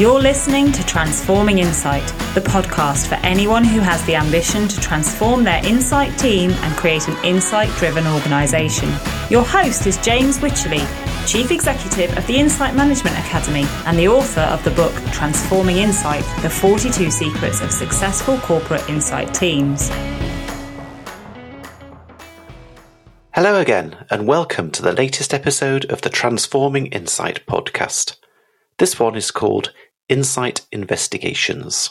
You're listening to Transforming Insight, the podcast for anyone who has the ambition to transform their insight team and create an insight-driven organisation. Your host is James Wycherley, Chief Executive of the Insight Management Academy and the author of the book Transforming Insight, The 42 Secrets of Successful Corporate Insight Teams. Hello again, and welcome to the latest episode of the Transforming Insight podcast. This one is called Insight Investigations.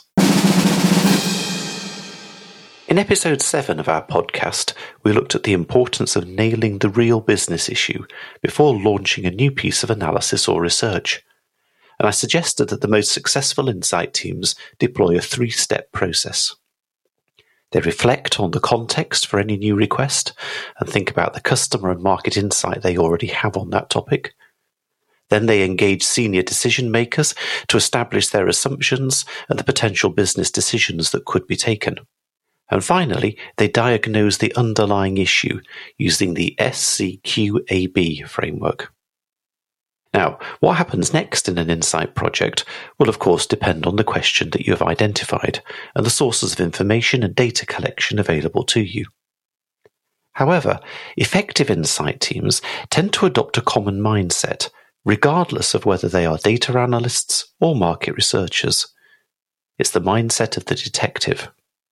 In episode 7 of our podcast, we looked at the importance of nailing the real business issue before launching a new piece of analysis or research. And I suggested that the most successful insight teams deploy a 3-step process. They reflect on the context for any new request and think about the customer and market insight they already have on that topic. Then they engage senior decision makers to establish their assumptions and the potential business decisions that could be taken. And finally, they diagnose the underlying issue using the SCQAB framework. Now, what happens next in an insight project will of course depend on the question that you have identified and the sources of information and data collection available to you. However, effective insight teams tend to adopt a common mindset, regardless of whether they are data analysts or market researchers. It's the mindset of the detective.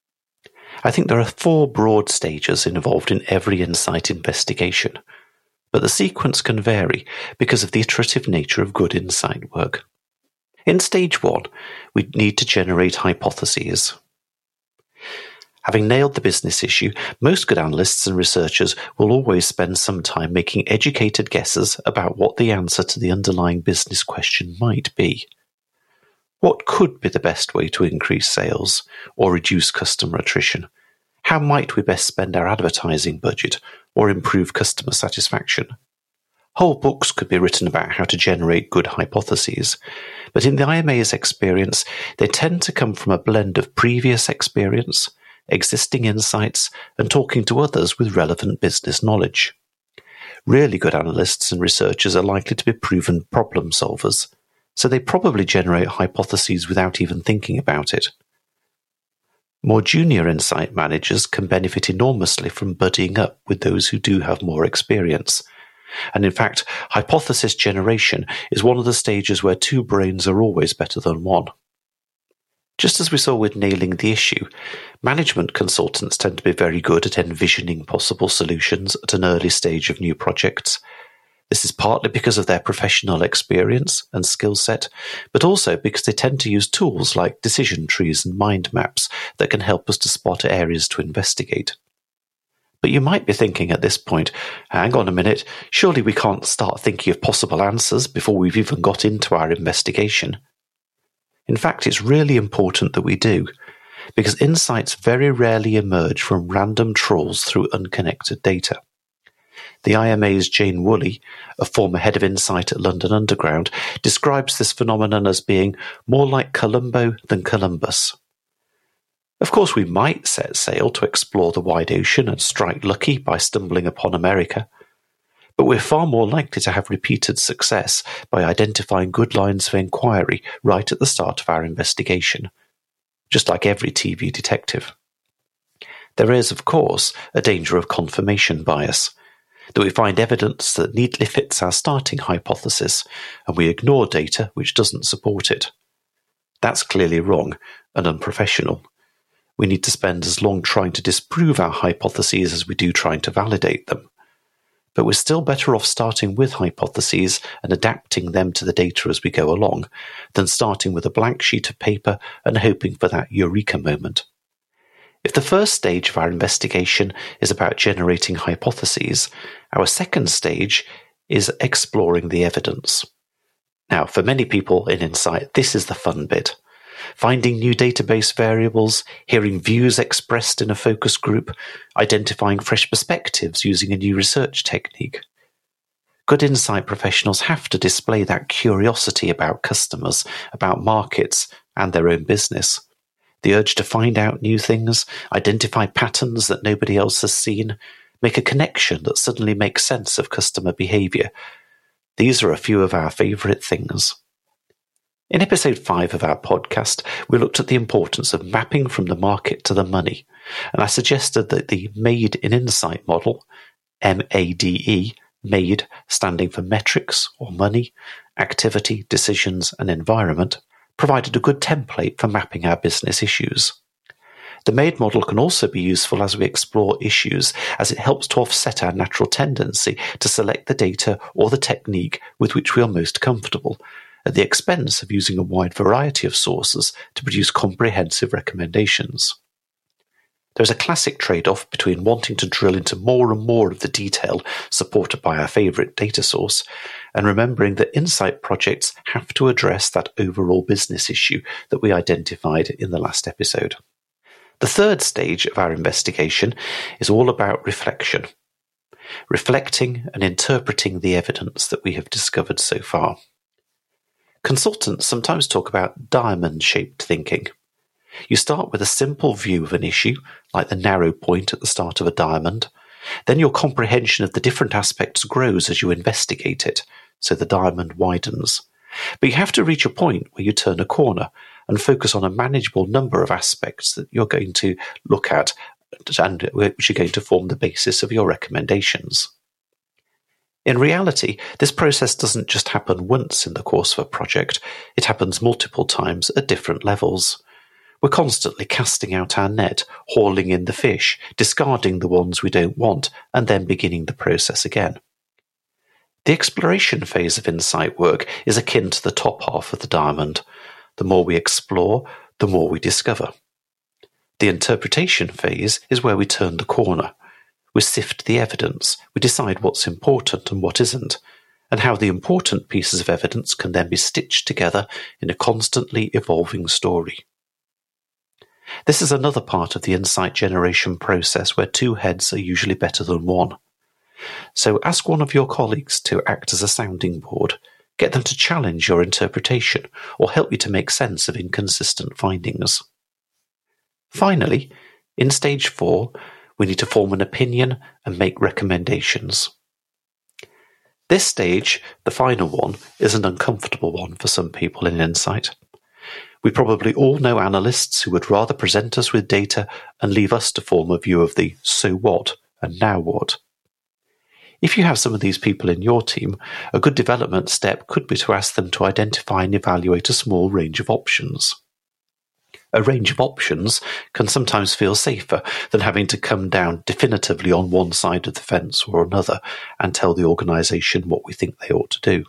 I think there are 4 broad stages involved in every insight investigation, but the sequence can vary because of the iterative nature of good insight work. In stage 1, we need to generate hypotheses. Having nailed the business issue, most good analysts and researchers will always spend some time making educated guesses about what the answer to the underlying business question might be. What could be the best way to increase sales or reduce customer attrition? How might we best spend our advertising budget or improve customer satisfaction? Whole books could be written about how to generate good hypotheses, but in the IMA's experience, they tend to come from a blend of previous experience, existing insights, and talking to others with relevant business knowledge. Really good analysts and researchers are likely to be proven problem solvers, so they probably generate hypotheses without even thinking about it. More junior insight managers can benefit enormously from buddying up with those who do have more experience. And in fact, hypothesis generation is one of the stages where 2 brains are always better than 1. Just as we saw with nailing the issue, management consultants tend to be very good at envisioning possible solutions at an early stage of new projects. This is partly because of their professional experience and skill set, but also because they tend to use tools like decision trees and mind maps that can help us to spot areas to investigate. But you might be thinking at this point, hang on a minute, surely we can't start thinking of possible answers before we've even got into our investigation. In fact, it's really important that we do, because insights very rarely emerge from random trawls through unconnected data. The IMA's Jane Woolley, a former head of insight at London Underground, describes this phenomenon as being more like Columbo than Columbus. Of course, we might set sail to explore the wide ocean and strike lucky by stumbling upon America, but we're far more likely to have repeated success by identifying good lines of inquiry right at the start of our investigation, just like every TV detective. There is, of course, a danger of confirmation bias, that we find evidence that neatly fits our starting hypothesis and we ignore data which doesn't support it. That's clearly wrong and unprofessional. We need to spend as long trying to disprove our hypotheses as we do trying to validate them. But we're still better off starting with hypotheses and adapting them to the data as we go along, than starting with a blank sheet of paper and hoping for that eureka moment. If the first stage of our investigation is about generating hypotheses, our second stage is exploring the evidence. Now, for many people in Insight, this is the fun bit. Finding new database variables, hearing views expressed in a focus group, identifying fresh perspectives using a new research technique. Good insight professionals have to display that curiosity about customers, about markets, and their own business. The urge to find out new things, identify patterns that nobody else has seen, make a connection that suddenly makes sense of customer behavior. These are a few of our favourite things. In episode 5 of our podcast, we looked at the importance of mapping from the market to the money, and I suggested that the Made in Insight model, MADE, MADE standing for metrics or money, activity, decisions and environment, provided a good template for mapping our business issues. The MADE model can also be useful as we explore issues, as it helps to offset our natural tendency to select the data or the technique with which we are most comfortable, at the expense of using a wide variety of sources to produce comprehensive recommendations. There is a classic trade-off between wanting to drill into more and more of the detail supported by our favourite data source, and remembering that insight projects have to address that overall business issue that we identified in the last episode. The third stage of our investigation is all about reflection. Reflecting and interpreting the evidence that we have discovered so far. Consultants sometimes talk about diamond-shaped thinking. You start with a simple view of an issue, like the narrow point at the start of a diamond. Then your comprehension of the different aspects grows as you investigate it, so the diamond widens. But you have to reach a point where you turn a corner and focus on a manageable number of aspects that you're going to look at and which are going to form the basis of your recommendations. In reality, this process doesn't just happen once in the course of a project, it happens multiple times at different levels. We're constantly casting out our net, hauling in the fish, discarding the ones we don't want, and then beginning the process again. The exploration phase of insight work is akin to the top half of the diamond. The more we explore, the more we discover. The interpretation phase is where we turn the corner. We sift the evidence, we decide what's important and what isn't, and how the important pieces of evidence can then be stitched together in a constantly evolving story. This is another part of the insight generation process where two heads are usually better than one. So ask one of your colleagues to act as a sounding board, get them to challenge your interpretation, or help you to make sense of inconsistent findings. Finally, in stage 4, we need to form an opinion and make recommendations. This stage, the final one, is an uncomfortable one for some people in insight. We probably all know analysts who would rather present us with data and leave us to form a view of the so what and now what. If you have some of these people in your team, a good development step could be to ask them to identify and evaluate a small range of options. A range of options can sometimes feel safer than having to come down definitively on one side of the fence or another and tell the organisation what we think they ought to do.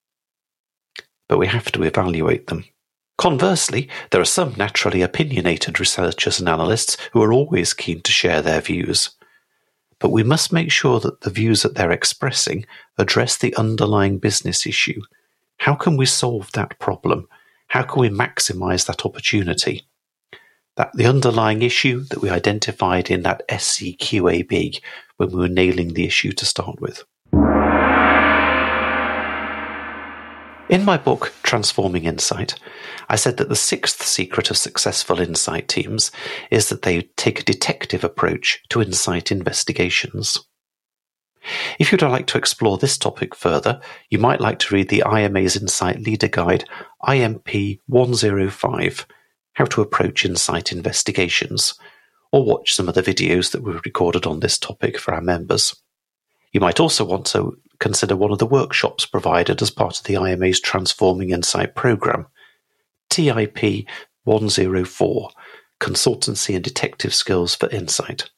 But we have to evaluate them. Conversely, there are some naturally opinionated researchers and analysts who are always keen to share their views. But we must make sure that the views that they're expressing address the underlying business issue. How can we solve that problem? How can we maximise that opportunity? The underlying issue that we identified in that SCQAB when we were nailing the issue to start with. In my book, Transforming Insight, I said that the sixth secret of successful insight teams is that they take a detective approach to insight investigations. If you'd like to explore this topic further, you might like to read the IMA's Insight Leader Guide, IMP 105, How to Approach Insight Investigations, or watch some of the videos that we've recorded on this topic for our members. You might also want to consider one of the workshops provided as part of the IMA's Transforming Insight programme, TIP 104, Consultancy and Detective Skills for Insight.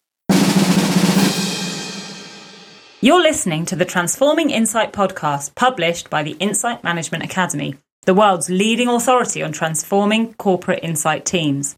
You're listening to the Transforming Insight podcast, published by the Insight Management Academy, the world's leading authority on transforming corporate insight teams.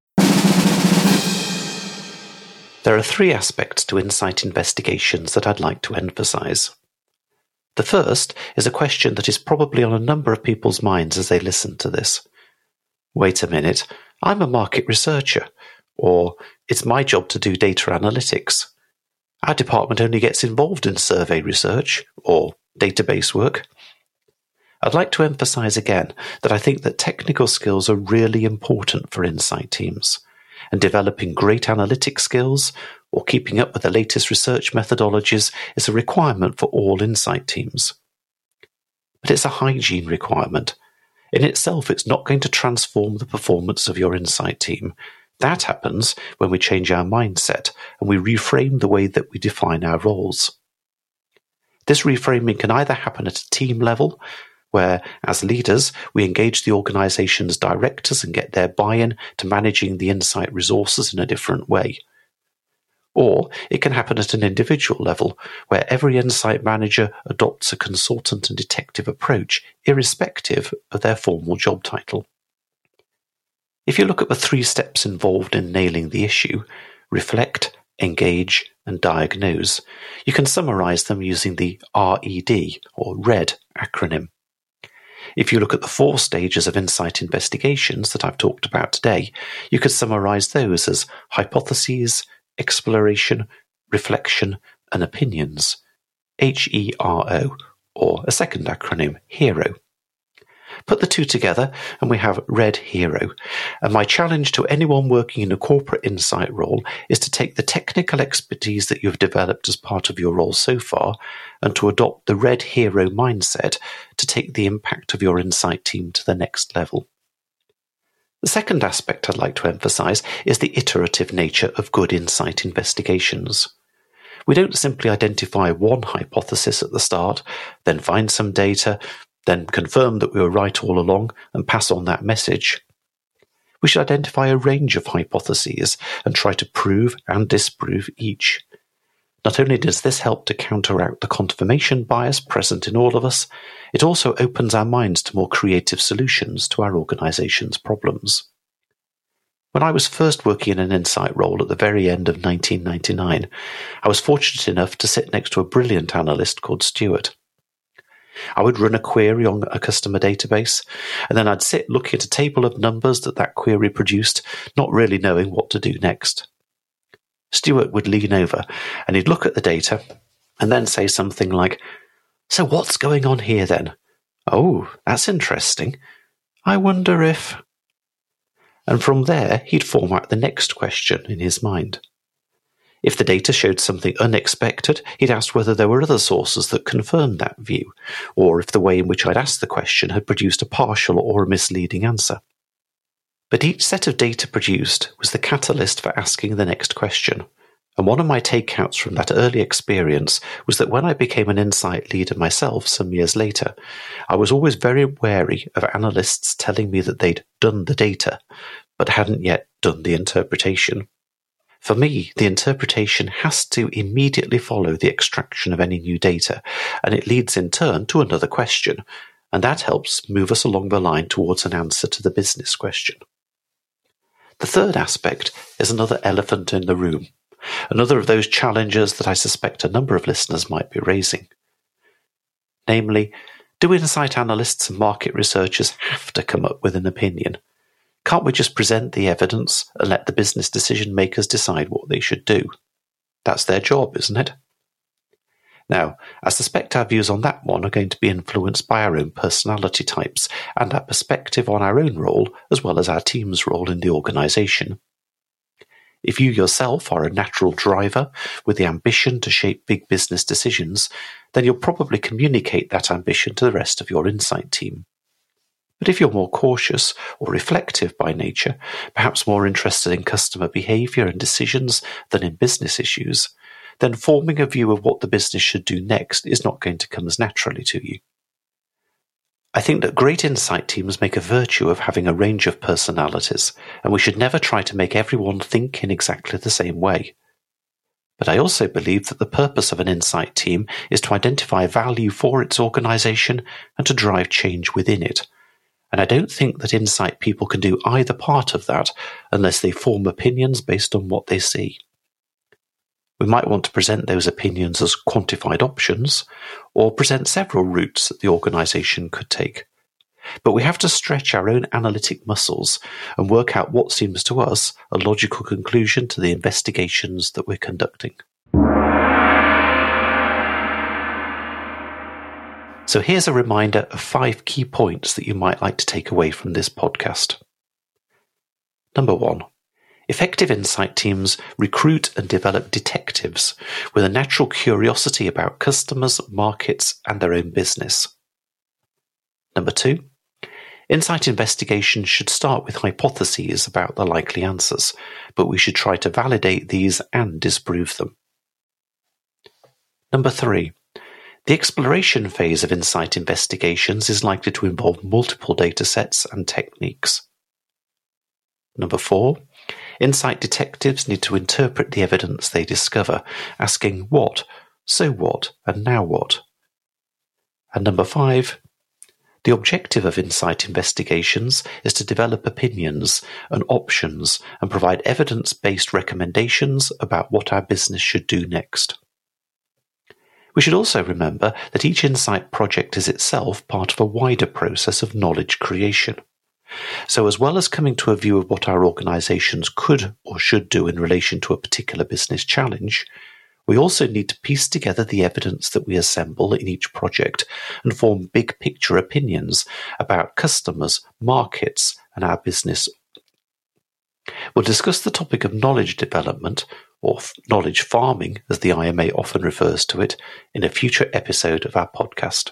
There are 3 aspects to insight investigations that I'd like to emphasise. The first is a question that is probably on a number of people's minds as they listen to this. Wait a minute, I'm a market researcher, or it's my job to do data analytics. Our department only gets involved in survey research, or database work. I'd like to emphasise again that I think that technical skills are really important for insight teams, and developing great analytic skills or keeping up with the latest research methodologies is a requirement for all insight teams. But it's a hygiene requirement. In itself, it's not going to transform the performance of your insight team. That happens when we change our mindset and we reframe the way that we define our roles. This reframing can either happen at a team level, where, as leaders, we engage the organization's directors and get their buy-in to managing the insight resources in a different way. Or it can happen at an individual level, where every insight manager adopts a consultant and detective approach, irrespective of their formal job title. If you look at the 3 steps involved in nailing the issue, reflect, engage, and diagnose, you can summarize them using the RED, or RED acronym. If you look at the 4 stages of insight investigations that I've talked about today, you could summarize those as hypotheses, exploration, reflection, and opinions, HERO, or a second acronym, HERO. Put the 2 together and we have Red Hero, and my challenge to anyone working in a corporate insight role is to take the technical expertise that you've developed as part of your role so far and to adopt the Red Hero mindset to take the impact of your insight team to the next level. The second aspect I'd like to emphasize is the iterative nature of good insight investigations. We don't simply identify one hypothesis at the start, then find some data, then confirm that we were right all along and pass on that message. We should identify a range of hypotheses and try to prove and disprove each. Not only does this help to counteract the confirmation bias present in all of us, it also opens our minds to more creative solutions to our organization's problems. When I was first working in an insight role at the very end of 1999, I was fortunate enough to sit next to a brilliant analyst called Stuart. I would run a query on a customer database, and then I'd sit looking at a table of numbers that query produced, not really knowing what to do next. Stuart would lean over, and he'd look at the data, and then say something like, "So what's going on here then? Oh, that's interesting. I wonder if..." And from there, he'd format the next question in his mind. If the data showed something unexpected, he'd ask whether there were other sources that confirmed that view, or if the way in which I'd asked the question had produced a partial or a misleading answer. But each set of data produced was the catalyst for asking the next question, and one of my takeouts from that early experience was that when I became an insight leader myself some years later, I was always very wary of analysts telling me that they'd done the data, but hadn't yet done the interpretation. For me, the interpretation has to immediately follow the extraction of any new data, and it leads in turn to another question, and that helps move us along the line towards an answer to the business question. The third aspect is another elephant in the room, another of those challenges that I suspect a number of listeners might be raising. Namely, do insight analysts and market researchers have to come up with an opinion? Can't we just present the evidence and let the business decision makers decide what they should do? That's their job, isn't it? Now, I suspect our views on that one are going to be influenced by our own personality types and our perspective on our own role as well as our team's role in the organisation. If you yourself are a natural driver with the ambition to shape big business decisions, then you'll probably communicate that ambition to the rest of your insight team. But if you're more cautious or reflective by nature, perhaps more interested in customer behaviour and decisions than in business issues, then forming a view of what the business should do next is not going to come as naturally to you. I think that great insight teams make a virtue of having a range of personalities, and we should never try to make everyone think in exactly the same way. But I also believe that the purpose of an insight team is to identify value for its organisation and to drive change within it. And I don't think that insight people can do either part of that unless they form opinions based on what they see. We might want to present those opinions as quantified options, or present several routes that the organisation could take. But we have to stretch our own analytic muscles and work out what seems to us a logical conclusion to the investigations that we're conducting. So here's a reminder of 5 key points that you might like to take away from this podcast. Number 1. Effective insight teams recruit and develop detectives with a natural curiosity about customers, markets, and their own business. Number 2. Insight investigations should start with hypotheses about the likely answers, but we should try to validate these and disprove them. Number 3. The exploration phase of insight investigations is likely to involve multiple data sets and techniques. Number 4. Insight detectives need to interpret the evidence they discover, asking what, so what, and now what. And number 5. The objective of insight investigations is to develop opinions and options and provide evidence-based recommendations about what our business should do next. We should also remember that each insight project is itself part of a wider process of knowledge creation. So as well as coming to a view of what our organisations could or should do in relation to a particular business challenge, we also need to piece together the evidence that we assemble in each project and form big picture opinions about customers, markets, and our business. We'll discuss the topic of knowledge development, or knowledge farming as the IMA often refers to it, in a future episode of our podcast.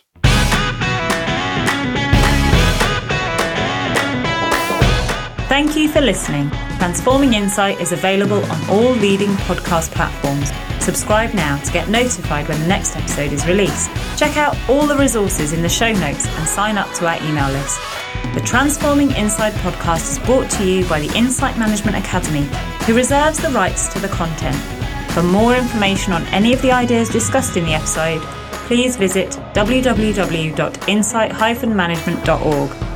Thank you for listening. Transforming Insight is available on all leading podcast platforms. Subscribe now to get notified when the next episode is released. Check out all the resources in the show notes and sign up to our email list. The Transforming Insight podcast is brought to you by the Insight Management Academy, who reserves the rights to the content. For more information on any of the ideas discussed in the episode, please visit www.insight-management.org.